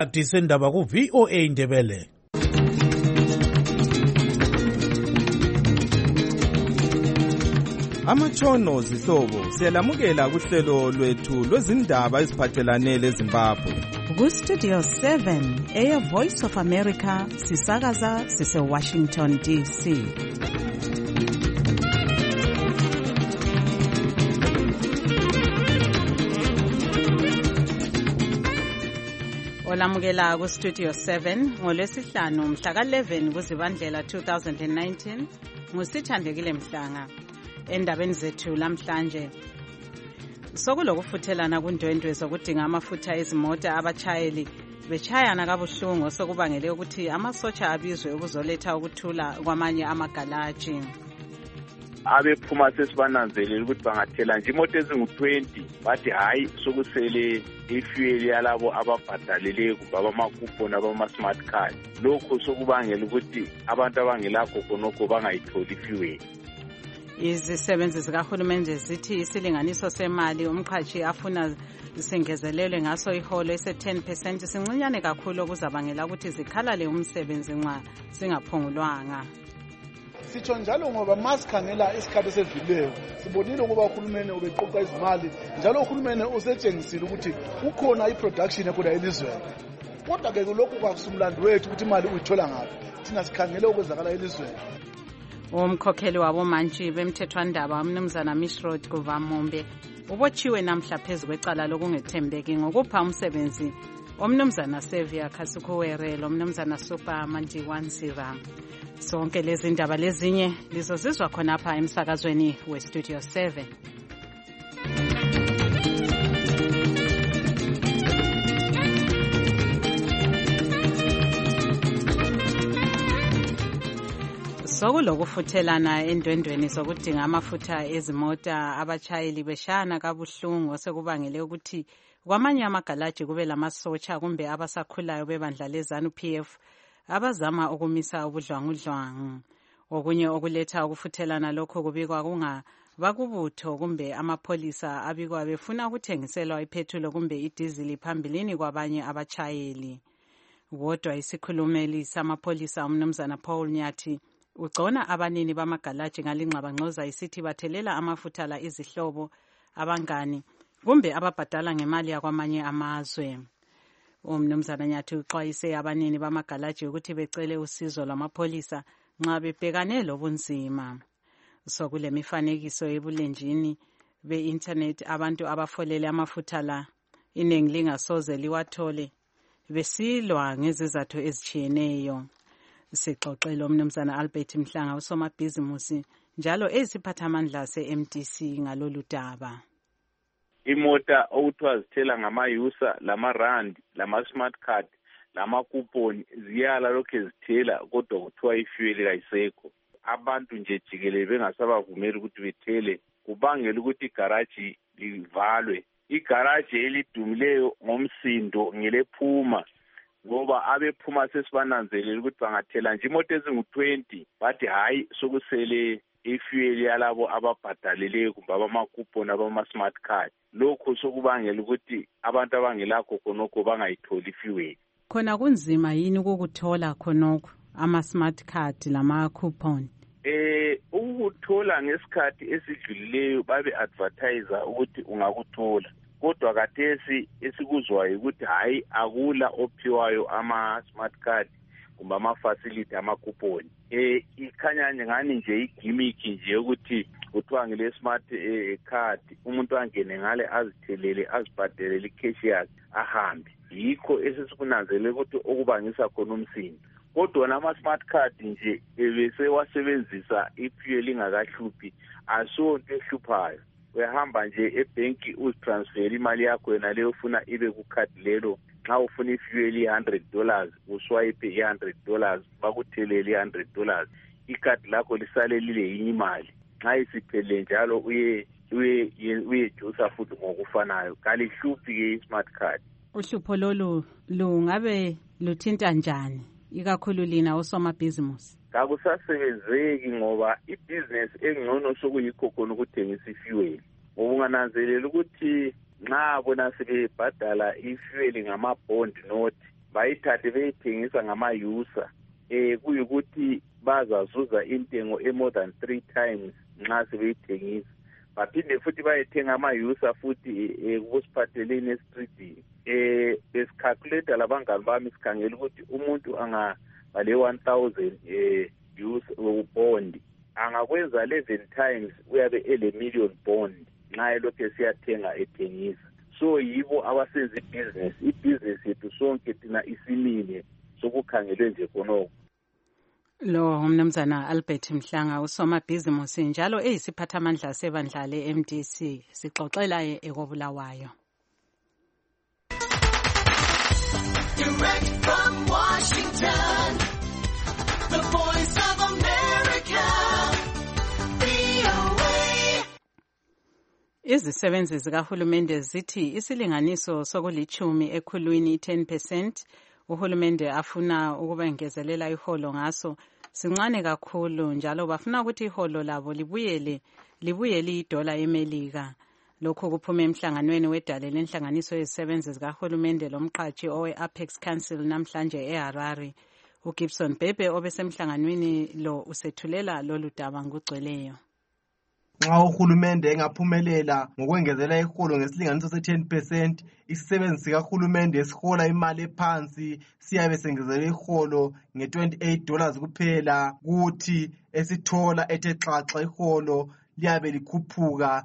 Sendaba ku VOA Indebele. Amatshono zihlobo siyalamukela kuhlelo lwethu lwezindaba eziphathelane leZimbabwe. Ku Studio 7 Air Voice of America sisakaza sise Washington DC. Olamukela ku Studio 7 ngolwesihlanu mhla ka-11 kuZibandlela 2019 ngusithandekile Mhlanga. Endabeni zethu lamhlanje sokulokufuthelana kundwendwe zokudinga amafutha ezimota abachayeli bechayana kabuhlungu sokubangele ukuthi amasotsha abizwe ukuzoletha ukuthula kwamanye amagalaji. Abephuma sesibananzelela ukuthi bangathela nje imoto ezingu-20 bathi hayi sokusele ifuel yalabo ababhadalele kumbe abamakuponi abama-smart card. Lokho sokubangela ukuthi abantu abangelakho khonokho bangayitholi ifuel. Izisebenzi zikahulumende zithi isilinganiso semali umqhashi afuna singezelelwe ngaso iholo ese-10% sincinyane kakhulu okuzabangela ukuthi zikhalale umsebenzi nxa singaphungulwanga. Sitsho njalo ngoba masikhangela isikhathi esedluleyo sibonile ukuba uhulumeni ubeqoqa izimali njalo uhulumeni usetshengisile ukuthi kukhona i-production ekhona elizweni. Kodwa-ke lokhu kwakusumlando wethu ukuthi imali uyithola ngaphi thina sikhangele okwenzakala elizweni. Umkhokheli wabomantshi bemthethwandaba umnumzana Mishrod Kuvamombe ubotshiwe namhla phezu kwecala lokungethembeki ngokupha umsebenzi omnumzana Sevia Khasukhuwere lomnumzana Super Mandiwansira. Sonke lezi ndaba lezinye lizozizwa khonapha emsakazweni weStudio 7. Sokulokufuthelana endwendweni zokudinga amafutha ezimota abachayeli beshana kabuhlungu sekubangele ukuthi kwamanye amagalaji kube lamasotsha kumbe abasakhulayo bebandla leZANU-PF abazama ukumisa ubudlwangudlwangu. Okunye okuletha ukufuthelana lokho kubikwa kungabakubutho kumbe amapholisa abikwa befuna ukuthengiselwa iphethulo kumbe idizili phambilini kwabanye abachayeli. Kodwa isikhulumeli samapholisa umnumzana Paul Nyathi ugcona abanini bamagalaji ngalingxabangxoza isithi bathelela amafutha la izihlobo abangani kumbe ababhadala ngemali yakwamanye amazwe. Umnumzana Nyathi uxwayise abanini bamagalaji ukuthi becele usizo lwamapholisa nxa bebhekane lobunzima. Sokule mifanekiso ebulenjini be-internet abantu abafolele amafutha la iningi lingasoze liwathole besilwa ngezizathu ezitshiyeneyo. Sixoxele umnumzana Albert Mhlanga usomabhizimusi njalo eziphathamandla se-MTC ngalolu daba. Imota okuthiwa zithela ngama-user, lama-rand, lama-smart card, lama-coupon ziyala lokhu zithela kodwa kuthiwa ifuel kayisekho. Abantu nje jikelele bengasabavumeli ukuthi bethele kubangela ukuthi igaraji livalwe. Igaraji elidumileyo ngomsindo ngelephuma ngoba abephuma sesibananzelela ukuthi bangathela nje imoto ezingu-20 bathi hayi sokusele ifuel yalabo ababhadalele kumbe abamakuponi abama-smart card. Lokho sokubangela ukuthi abantu abangelakho khonokho bangayitholi ifuel. Khona kunzima yini ukukuthola khonokho ama-smart card lama-coupon? Ukuthola ngesikhathi esidlulileyo babe-advertise ukuthi ungakuthola. Kodwa kathesi esikuzwayo ukuthi hayi akula ophiwayo ama-smart card kumbe ama-facility ama-coupon. Ikhanya ngani nje igimmick nje ukuthi kuthiwa ngile-smart card umuntu angene ngale azithelele azibhadelele ikheshi yakhe ahambe. Yikho esesikunanzelela ukuthi okubangisa khona umsindo. Kodwa nama-smart card nje ebesewasebenzisa ifuel ingakahluphi asonto ehluphayo. Uyahamba nje ebhenki uzitransfer imali yakho yena leyo ufuna ibe kukhadi lelo. Nxa ufuna ifuel $100 uswipe $100 bakuthelele $100. Ikhadi lakho lisale lile yinye imali. Nxa isiphelele njalo uyejusa futhi ngokufanayo. Kalihluphi ke i-smart card. Uhlupho lolu lungabe luthinta njani ikakhulu lina osomabhizimusi? Kakusasebenzeki ngoba ibhizinesi engcono sokuyikho khona ukuthengisa ifuel. Ngoba ungananzelela ukuthi nxa bona sebebhadala ifuel ngama-bond note bayithathe beyithengisa ngama-user kuyukuthi bazazuza intengo more than 3 times nxa sebeyithengisa. Baphinde futhi bayethenga ama-user futhi kusiphatheleni esitridini. Besikhalkuleta labangani bami sikhangela ukuthi umuntu angaba le 1,000 user bond angakwenza 11 times uyabe ele million bond nxa elokhu siyathenga ethengisa. So yibo abasenza ibhizinesi yethu sonke thina isimile sokukhangelwe nje khonoko. Lo umnumzana Albert Mhlanga usomabhizimusi njalo eyisiphathamandla sebandla le-MDC sixoxela ekobulawayo. Direct from Washington, the voice of America, VOA. Izisebenzi zikahulumende zithi isilinganiso sokulithumi ekhulwini 10% uhulumende afuna ukubengezelela iholo ngaso sincane kakhulu njalo bafuna ukuthi iholo labo libuyele $1 eMelika. Lokhu kuphume emhlanganweni wedale lenhlanganiso yezisebenzi zikahulumende lomqatshi owe-Apex Council namhlanje eHarare. uGibson Bebe obesemhlanganweni lo usethulela lolu daba ngugcweleyo. Nxa uhulumende engaphumelela ngokwengezela iholo ngesilinganiso se-10%, isisebenzi sikahulumende esihola imali ephansi siyabe sengezela iholo nge$28 kuphela, kuthi esithola ethe xaxa iholo liyabe likhuphuka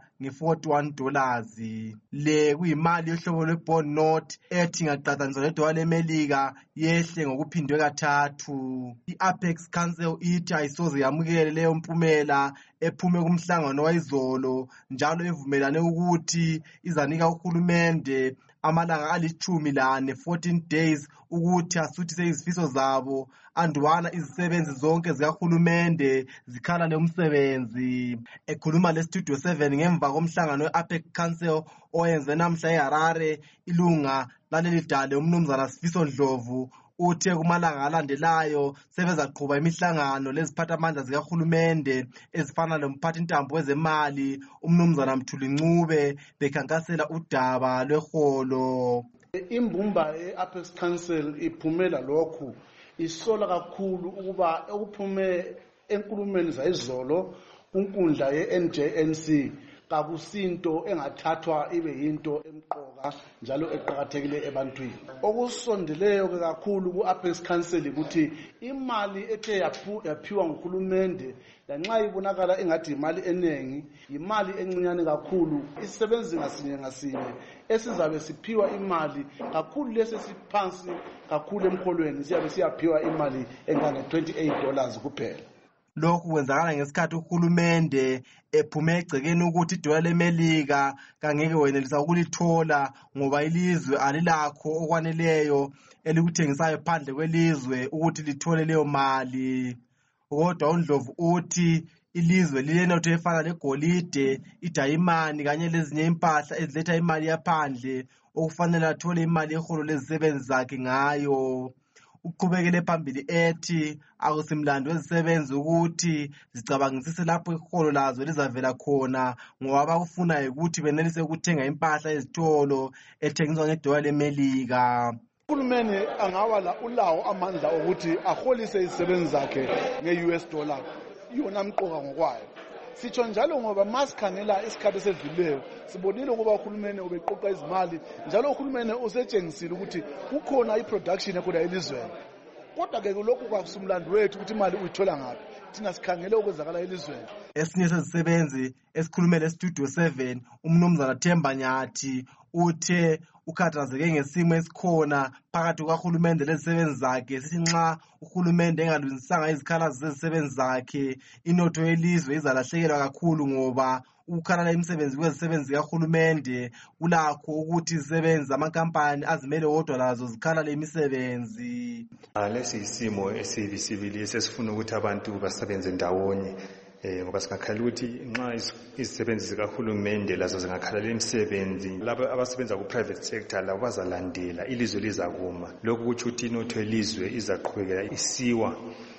nge$41. Le kuyimali yohlobo lwe-bond note ethi ingaqathaniswa $1 leMelika yehle ngokuphindwe kathathu. I-Apex Council ithi ayisoze yamukele leyo mpumela ephume kumhlangano wayizolo njalo evumelane ukuthi izanika uhulumende amalanga 14 days ukuthi asuthise izifiso zabo andubana izisebenzi zonke zikahulumende zikhalale umsebenzi. Ekhuluma leStudio 7 ngemva komhlangano we-Apex Council oyenze namhla eHarare, ilunga laleli dale umnumzana Sifiso Ndlovu uthe kumalanga alandelayo sebezaqhuba imihlangano leziphathamandla zikahulumende ezifana lomphathintambo wezemali umnumzana Mthuli Ncube bekhankasela udaba lweholo. Imbumba ye-Apex Council iphumela lokhu isola kakhulu ukuba okuphume enkulumeni zayizolo kunkundla ye-NJNC kakusinto engathathwa ibe yinto emqoka njalo eqhakathekile ebantwini. Okusondeleyo ke kakhulu ku-Apex Council ukuthi imali ethe yaphiwa nguhulumende lanxa ibonakala engathi imali enengi, imali encinyane kakhulu. Isisebenzi ngasinye esizabe siphiwa imali kakhulu lesi siphansi kakhulu emholweni siyabe siyaphiwa imali engange $28 kuphela. Lokhu kwenzakala ngesikhathi uhulumende ephume egcekeni ukuthi $1 leMelika kangeke wenelisa ukulithola ngoba ilizwe alilakho okwaneleyo elikuthengisayo phandle kwelizwe ukuthi lithole leyo mali. Kodwa uNdlovu uthi ilizwe lilenotho efana legolide, idayimani kanye lezinye impahla eziletha imali yaphandle okufanele athole imali yeholo lezisebenzi zakhe ngayo. Uqhubekele phambili ethi akusimlando wezisebenzi ukuthi zicabangisise lapho iholo lazo lizavela khona ngoba abakufunayo ukuthi benelise ukuthenga impahla ezitolo ethengiswa $1 leMelika. Uhulumeni angaba ulawo amandla ukuthi aholise izisebenzi zakhe nge-US dollar yona mqoka ngokwayo. Sitsho njalo ngoba masikhangela isikhathi esedluleyo sibonile ukuba uhulumeni ubeqoqa izimali njalo uhulumeni usetshengisile ukuthi kukhona iproduction ekhoda elizweni. Kodwa ke lokhu kwakusumlando wethu ukuthi imali uyithola ngaphi. Thina sikhangele okwenzakala elizweni. Esinye sezisebenzi esikhulumele eStudio 7 umnumzana Themba Nyathi uthe ukhathazeke ngesimo esikhona phakathi kukaHulumende lezisebenzi zakhe. Sithi nxa uhulumende engalungisanga izikhalazo zezisebenzi zakhe inotho yelizwe izalahlekelwa kakhulu ngoba ukukhalala imisebenzi kwezisebenzi kaHulumende kulakho ukuthi izisebenzi zamakampani azimele wodwa lazo zikhalale imisebenzi. Lesi isimo esibisibili esifuna ukuthi abantu basebenze ndawonye ngoba singakhala ukuthi nxa izisebenzi zikahulumende lazo zingakhalala imisebenzi, labo abasebenza ku-private sector labo bazalandela, ilizwe lizakuma. Lokhu kutsho ukuthi inotho yelizwe izaqhubekela isiwa. Kodwa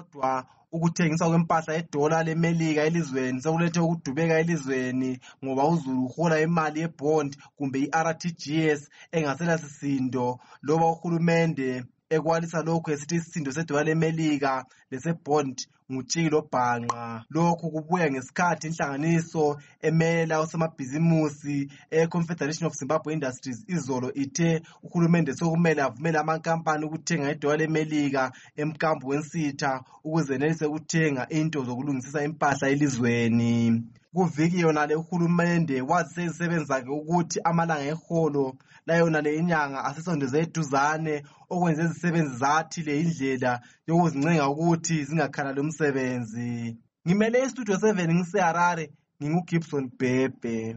kodwa ukuthengiswa kwempahla yedola lemelika elizweni sekulethe ukudubeka elizweni ngoba uzulu uhola imali yebond kumbe i-RTGS engasela sisindo loba uhulumende ekwalisa lokhu esithi isisindo sedola lemelika lesebond ngutshilo bhanqa. Lokhu kubuya ngesikhathi inhlanganiso emela usemabhizimusi e-Confederation of Zimbabwe Industries izolo ithe uhulumende sokumele avumele amankampani ukuthenga idola lemelika emkambo wensitha ukuze enelise ukuthenga into zokulungisisa impahla elizweni. Kuviki yonale uhulumende wazise izisebenzi zakhe ukuthi amalanga eholo la yonale inyanga asesondeze eduzane okwenza izisebenzi zathi le indlela yokuzincenga ukuthi zingakhalali umsebenzi. Ngimele istudio 7 ngiseHarare, nginguGibson Bhebhe.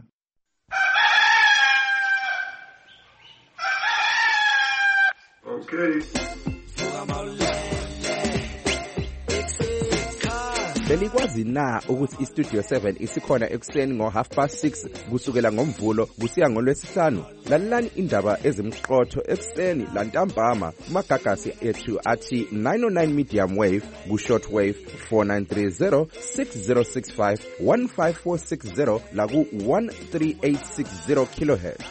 Okay. Belikwazi na ukuthi iStudio 7 isikhona ekuseni ngo6:30 kusukela ngoMvulo kusiya ngoLwesihlanu? Lalelani indaba ezimqotho ekuseni lantambama kumagagasi ethu athi 909 medium wave ku-short wave 4930 6065 15460 la ku-13860 kilohertz.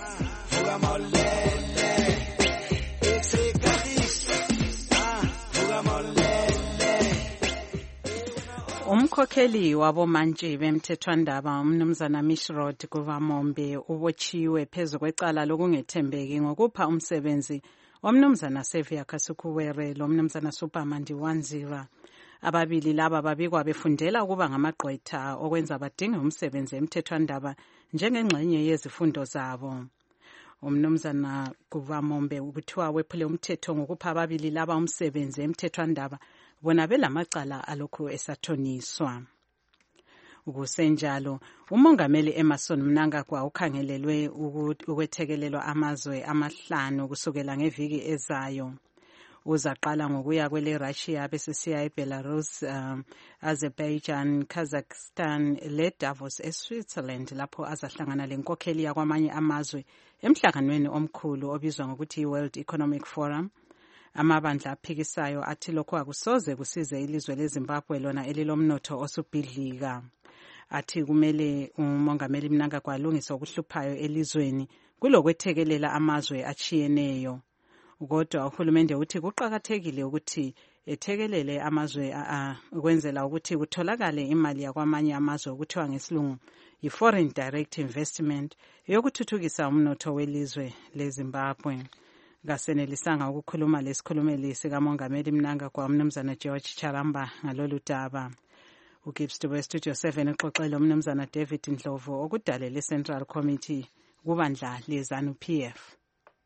Umkhokheli wabomantshi bemthethwandaba umnumzana Mishrod Guvamombe ubotshiwe phezu kwecala lokungethembeki ngokupha umsebenzi womnumzana Sevia Kasukuwere lomnumzana Supermandi Wanzira. Ababili laba babikwa befundela ukuba ngamagqwetha okwenza badinge umsebenzi emthethwandaba njengengxenye yezifundo zabo. Umnumzana Guvamombe kuthiwa wephule umthetho ngokupha ababili laba umsebenzi emthethwandaba bona belamacala alokhu esathoniswa. Ukusenjalo, umongameli Emerson Mnangagwa ukhangelelwe ukwethekelelwa amazwe amahlanu kusukela ngeviki ezayo. Uzaqala ngokuya kwele Russia bese siya eBelarus, Azerbaijan, Kazakhstan le Davos eSwitzerland lapho azahlangana lenkokheli yakwamanye amazwe emhlanganweni omkhulu obizwa ngokuthi World Economic Forum. Amabandla aphikisayo athi lokho akusoze kusize ilizwe leZimbabwe lona elilomnotho osubhidlika. Athi kumele umongameli Mnangagwa alungise okuhluphayo elizweni kulokwethekelela amazwe achiyeneyo. Kodwa uhulumende uthi kuqakathekile ukuthi ethekelele amazwe ukwenzela ukuthi kutholakale imali yakwamanye amazwe okuthiwa ngesilungu i-foreign direct investment yokuthuthukisa umnotho welizwe leZimbabwe. Ngasenelisanga ukukhuluma lesikhulumeli sikamongameli Mnangagwa umnumzana George Charamba ngalolu daba. UGibston weStudio 7 uxoxele umnumzana David Ndlovu okudalela iCentral Committee kubandla leZANU PF.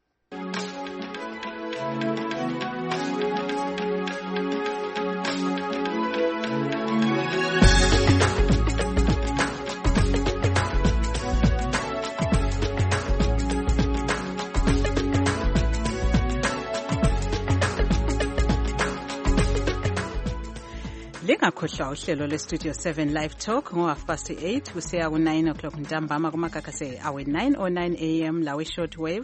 Lingakhohlwa uhlelo leStudio 7 Live Talk ngo8:30 kusiya ku9 o'clock ntambama kumagagasi awe 9:09 am lawe short wave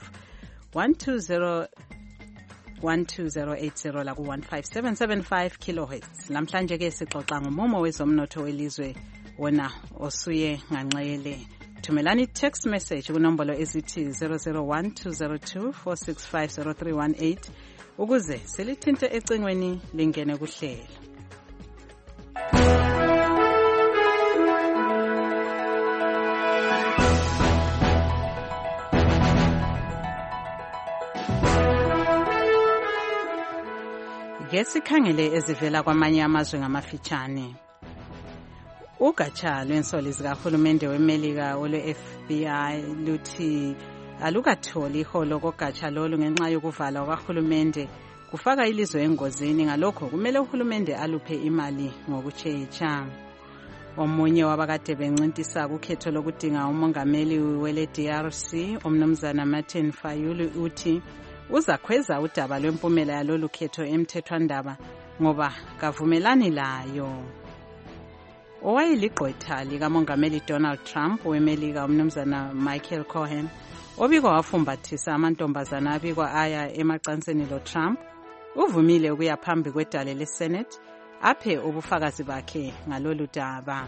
12080 la ku-15775 kilohertz. Namhlanje ke sixoxa ngomumo wezomnotho welizwe wona osuye nganxele. Thumelani text message kunombolo ezithi 0012024650318 ukuze selithinte ecingweni lingene kuhlelo. Ngesikhangele ezivela kwamanye amazwe ngamafitshane. Ugatsha lwensoli zikahulumende weMelika olwe-FBI luthi alukatholi iholo kogatsha lolu ngenxa yokuvala kwahulumende kufaka ilizwe engozini. Ngalokho kumele uhulumende aluphe imali ngokutshetsha. Omunye wabakade bencintisa kukhetho lokudinga umongameli wele DRC umnumzana Martin Fayulu uthi uzakhweza udaba lwempumela yalolu khetho emthethwandaba ngoba kavumelani layo. Owayeligqwetha likamongameli Donald Trump weMelika umnumzana Michael Cohen obikwa wafumbathisa amantombazana abikwa aya emacansini lo Trump uvumile ukuya phambi kwedale leSenate aphe ubufakazi bakhe ngalolu daba.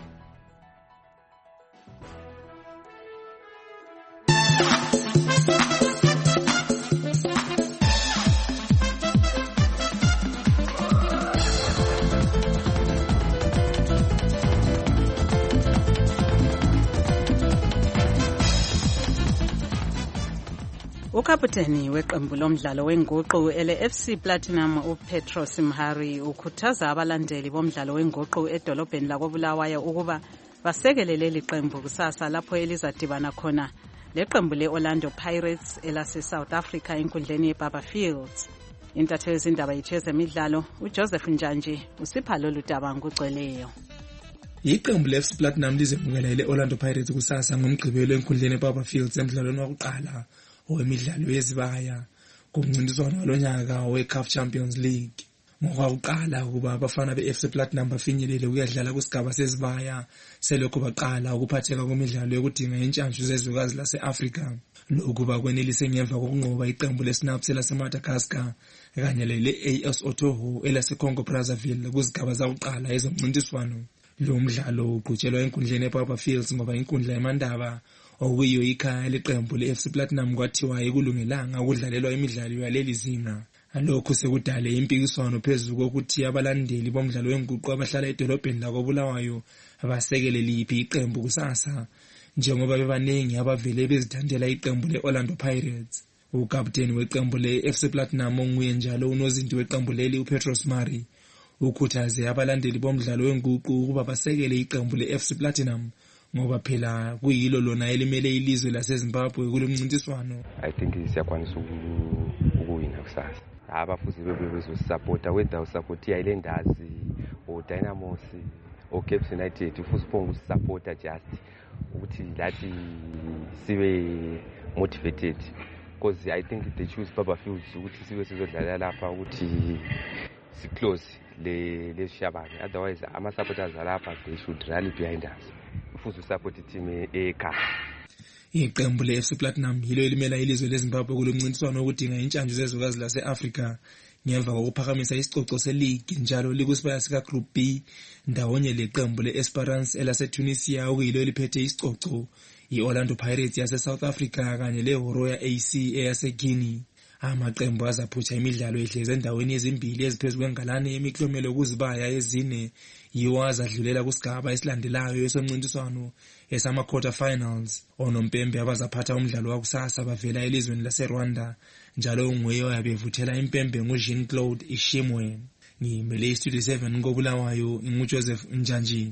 Ukaputeni weqembu lomdlalo wenguqu ele-FC Platinum uPetros Mhari ukhuthaza abalandeli bomdlalo wenguqu edolobheni lakoBulawayo ukuba basekele leli qembu kusasa lapho elizadibana khona leqembu le-Orlando Pirates elase-South Africa enkundleni yeBarberfields. Intatheli yezindaba yethu yezemidlalo uJoseph Njanji usipha lolu daba ngokugcweleyo. Iqembu le-FC Platinum lizemukela ile-Orlando Pirates kusasa ngomgqibelo enkundleni yeBarberfields emdlalweni wokuqala owemidlalo yezibaya kumncintiswano walonyaka we-CAF Champions League. Ngokuqala ukuba abafana be-FC Platinum bafinyelele ukuyadlala kusigaba sezibaya selokho baqala ukuphatheka kwemidlalo yokudinga intshantshu zezwekazi lase-Afrika. Lokhu bakwenelise ngemva kokunqoba iqembu le-Snaps lase-Madagascar kanye le-AS Otoho elase-Congo Brazzaville kuzigaba zakuqala ezomncintiswano. Lo mdlalo uqhutshelwa enkundleni yeBarberfields ngoba inkundla yamandaba okuyiyo ikhaya leqembu le-FC Platinum kwathiwa ekulungelanga ukudlalelwa imidlalo yaleli zinga. Lokhu sekudale impikiswano phezulu kokuthi abalandeli bomdlalo wenguqu abahlala edolobheni lakoBulawayo abasekele liphi iqembu kusasa, njengoba bebaningi abavele bezithandela iqembu le-Orlando Pirates. Ukapteni weqembu le-FC Platinum onguye njalo unozinti weqembu leli uPetros Mhari ukhuthaze abalandeli bomdlalo wenguqu ukuba basekele iqembu le-FC Platinum ngoba phela kuyilo lona elimele ilizwe laseZimbabwe kulomncintiswano. I think siyakwanisa ukuwina kusasa. Abafuzi bezosupporta whether usupport iSlanders or Dynamos or Cape United ufuthi uphonga usupporta just ukuthi lathi sibe motivated, because I think they choose Barberfields ukuthi sibe sizodlala lapha ukuthi si close le shabane. Otherwise ama supporters alapha they should rally behind us futhi support team ekhaya. Iqembu le-FC Platinum yilo elimela ilizwe leZimbabwe kulomncintiswano wokudinga intshantshu zezwekazi lase-Afrika ngemva kokuphakamisa isicoco se-league njalo likusibaya sika-Group B ndawonye leqembu le-Esperance elase-Tunisia okuyilo eliphethe isicoco, i-Orlando Pirates yase-South Africa kanye le-Horoya AC eyase-Guinea. Amaqembu azaphutsha imidlalo ehlezi endaweni ezimbili eziphezu kwengalane yemiklomelo kuzibaya ezine yiwo azadlulela kusigaba esilandelayo esomncintiswano esama-quarter finals. Onompembe abazaphatha umdlalo wakusasa bavela elizweni laseRwanda njalo unguye oyabevuthela impembe nguJean-Claude Ishimwe. Ngimele iStudio 7 koBulawayo nguJoseph Njanji.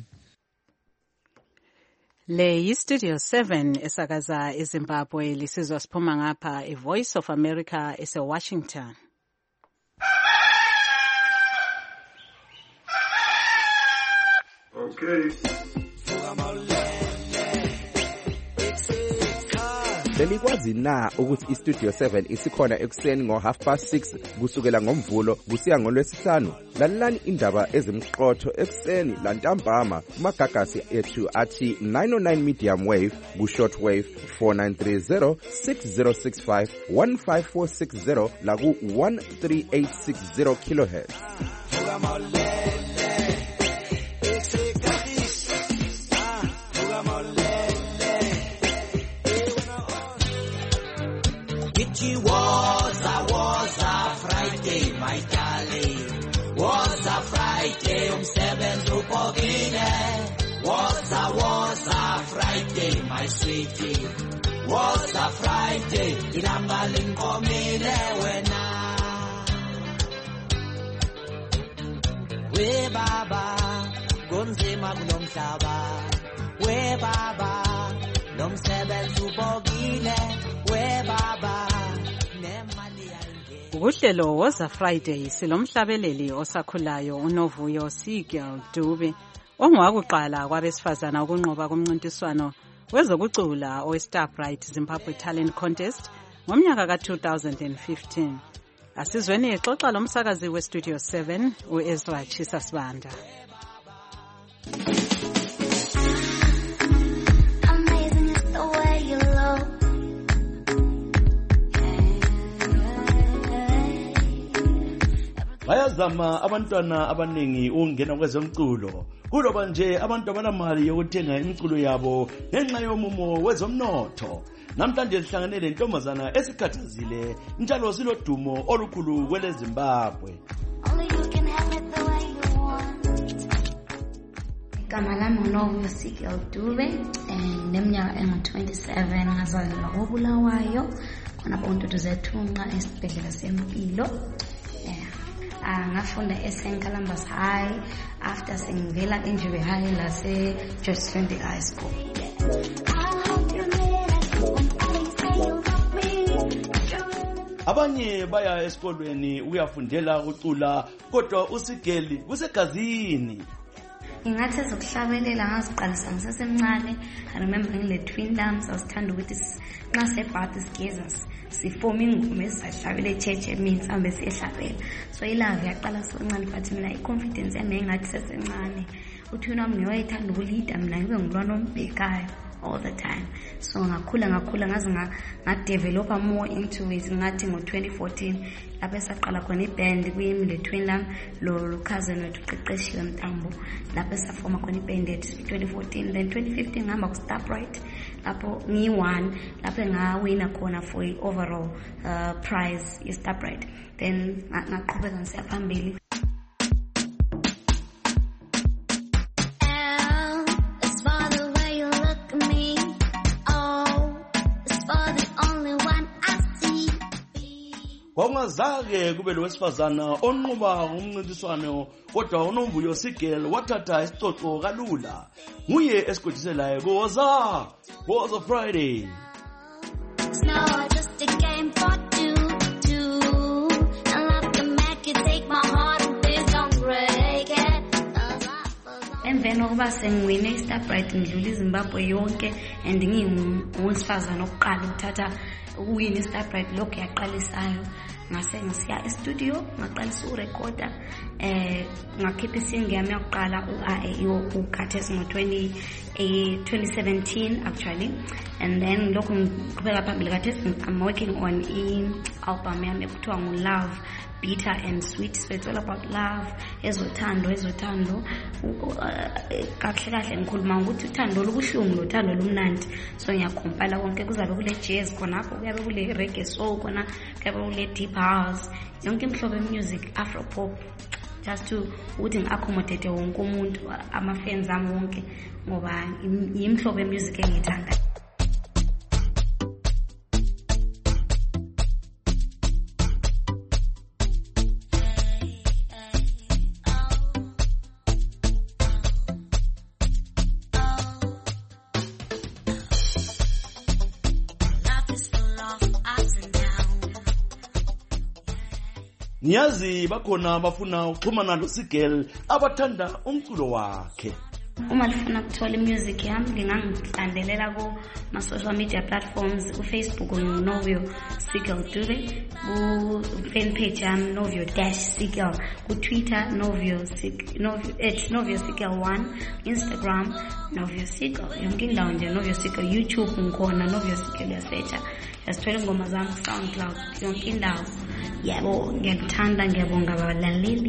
Le yiStudio 7 esakaza eZimbabwe lisizwa siphuma ngapha iVoice of America eseWashington. Okay. Belikwazi na ukuthi iStudio 7 isikhona ekuseni ngo6:30 kusukela ngomvulo kusiya ngolwesihlanu? Lalelani indaba ezimqotho ekuseni lantambama kumagagasi ethu athi 909 medium wave ku-short wave 4930 6065 15460 la ku-13860 kilohertz. Was a Friday, my darling. Was a Friday, umsebenzi ubhokile. Was a Friday, my sweetie. Was a Friday, ilanga linkomile wena. We baba, kunzima kulomhlaba. We baba, nomsebenzi ubhokile. We baba. Uhlelo woza Friday silomhlabeleli osakhulayo uNovuyo Sigel Dube ongowakuqala kwabesifazana ukunqoba kumncintiswano wezokucula oweStarbright Zimbabwe Talent Contest ngomnyaka ka-2015. Asizweni exoxa lomsakazi weStudio 7 uEzra Chisasibanda. bayazama abantwana abaningi ukungena kwezomculo kuloba nje abantu abanamali yokuthenga imculo yabo ngenxa yomumo wezomnotho. Namhlanje sihlangane lentombazana esikhathazile njalo silodumo olukhulu kwele Zimbabwe. Igama lami nguNovuyo Sigel Dube neminyaka engu-27 ngazalelwa koBulawayo khona Ntotothunqa esibhedlela sempilo. Ngafunda eSt Columbus High after sengivela eNjube High lase George Swindle High School. Abanye baya esikolweni uyafundela ukucula kodwa uSigel kusegazini. Ngingathi ezokuhlabelela ngaziqalisa ngisesemncane. I remember ngile twin lamps asithanda ukuthi nxa sebhathi sigeza sifoma ingoma esihlabela eChurch emini sihambe siyehlabela. So ilave yaqala soncane but mina iconfidence yami engathi sesencane. Uthi wami ngiyayithanda ukulida mina ngibe ngulwana ombhekayo all the time. So ngakhula ngaze ngadevelopa more into it. Ngathi ngo-2014 lapho esaqala khona iband kuyimi le twin lamp lo cousin wethu uqeqeshiwe Mtambo lapho esafoma khona iband ethu 2014. Then 2015 ngihamba ku Starbright lapho ngi-1 lapho ngawina khona for overall prize ye Starbright. Then ngaqhubeka ngisiya phambili. Kwangazake kube lo wesifazana onqoba umncintiswano kodwa uNovuyo Sigel wathatha isicoco kalula. Nguye esigodiselayo Woza Friday. Emveni kokuba sengiwine iStarbright ngidlula iZimbabwe yonke and ngingowesifazana oqala ukuthatha uwini iStarbright lokho yaqalisayo ngase ngisiya estudio ngaqalisa urecorda ngakhipha isingle yami yokuqala uKhathesi ngo-2017 actually, and then lokho ngiqhubeka phambili Khathesi I'm working on i-album yami ekuthiwa nguLove Bitter and Sweet. So it's all about love, ezothando kahle ngikhuluma ukuthi uthando lubuhlungu lothando lumnandi. So ngiyakompila konke kuzabe kule jazz khonapho kuyabe kule reggae soul khona kuyabe kule deep house yonke imihlobo music afro pop just to ukuthi ngi-accommodate wonke umuntu ama-fans ami wonke ngoba yimihlobo music engiyithanda. Niyazi bakhona bafuna ukuxhumana noSigel abathanda umculo wakhe. Uma lifuna ukuthola music yami ngingangilandelela ku social media platforms, uFacebook uNovuyo Sigel Dube, ku-fan page yami Novuyo-Sigel, ku-Twitter Novuyo Sigel1, Instagram Novuyo Sigel, yonke indawo nje Novuyo Sigel, YouTube ngikhona Novuyo Sigel yasearcha yasithola ingoma zami ku-SoundCloud yonke indawo. Yabo ngiyakuthanda ngiyabonga abalaleli.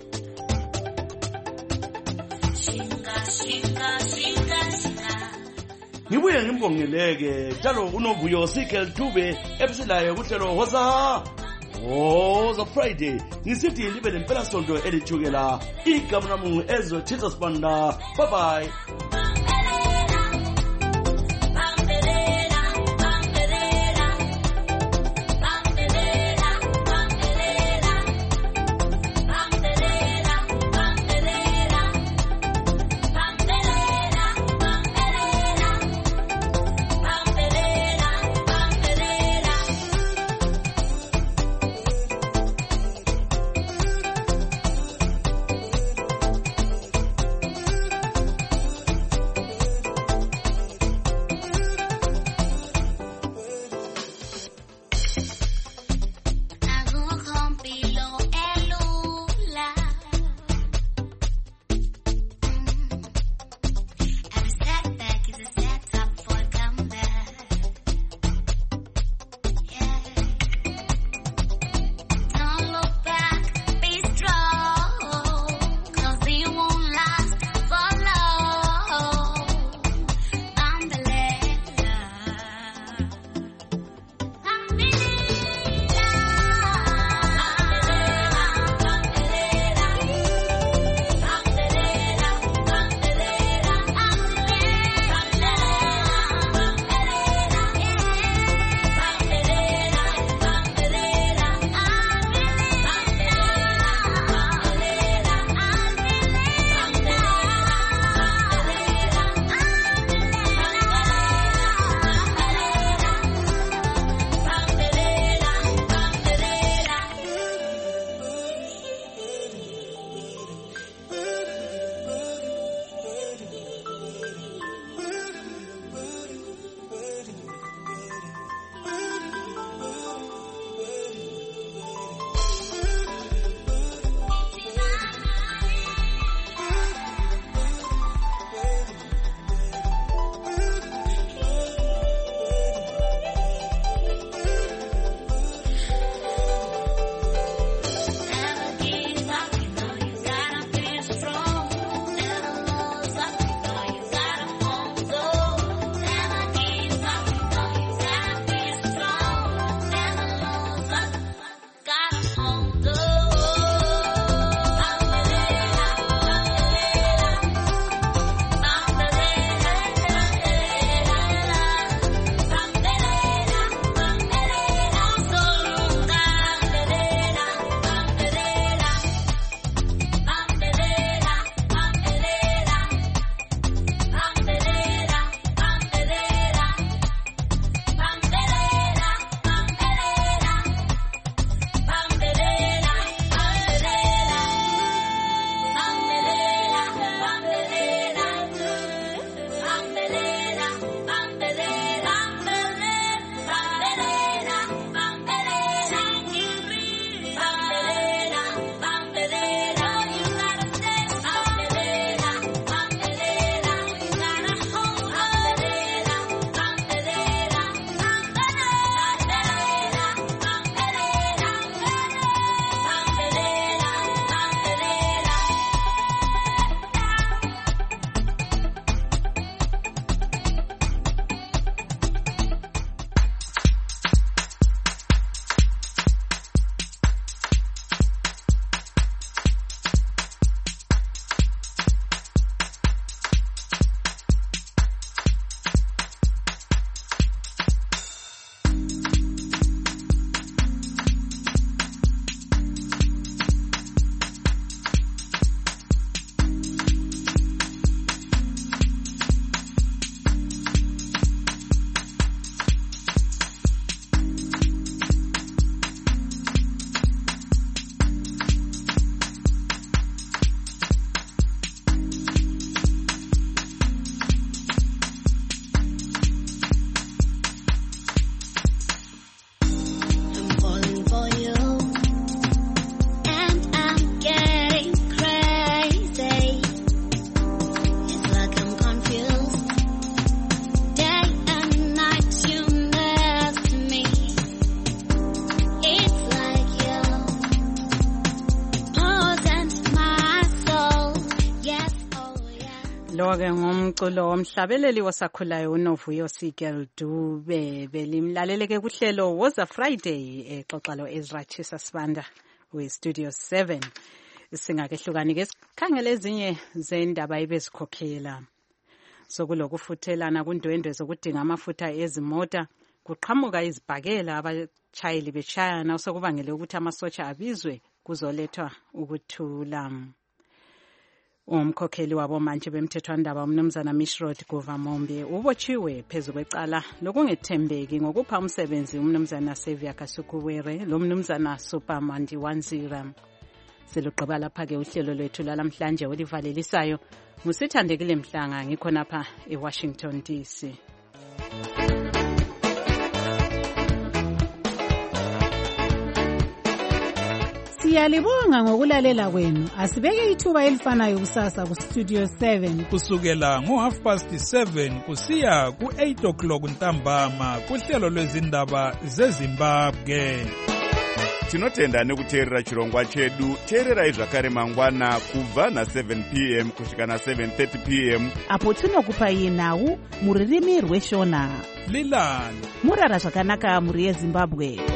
Ngibuye ngimbongeleke njalo uNovuyo Sigel Dube episelayo kuhlelo Woza Friday. Ngisithi libe lempela sonto elithukela igama lami Ezothisha Sibanda. Bye bye. Lo-ke ngumculo womhlabeleli wasakhulayo uNovuyo Sigel Dube. Belimlaleleke kuhlelo Woza Friday exoxa lo Ezra Chisa Sibanda we-Studio 7. Singakehlukani-ke sikhangele ezinye zendaba ebezikhokhela. Sokulokufuthelana kundwendwe zokudinga amafutha ezimota kuqhamuka izibhakela abashayeli beshayana osokubangele ukuthi amasotsha abizwe kuzolethwa ukuthula. Umkhokheli wabo manje bemthethwandaba umnumzana Mishrod Govamombe ubotshiwe phezu kwecala lokungethembeki ngokupha umsebenzi umnumzana Xavier Kasukuwere lo mnumzana Supermandi Wanzira. Selugqiba lapha-ke uhlelo lwethu lalamhlanje olivalelisayo ngusithandekile Mhlanga ngikhonapha eWashington DC. Siyalibonga ngokulalela kwenu. Asibeke ithuba elifanayo kusasa ku Studio 7 kusukela ngo7:30 kusiya ku8 o'clock ntambama kuhlelo lwezindaba zeZimbabwe. Tinotenda nekuteerera chirongwa chedu. Teererai zvakare mangwana kubva na7 p.m. kusvika na7:30 p.m. apo tinokupai nhau muririmi rweshona. Lilani murara zvakanaka muri yeZimbabwe.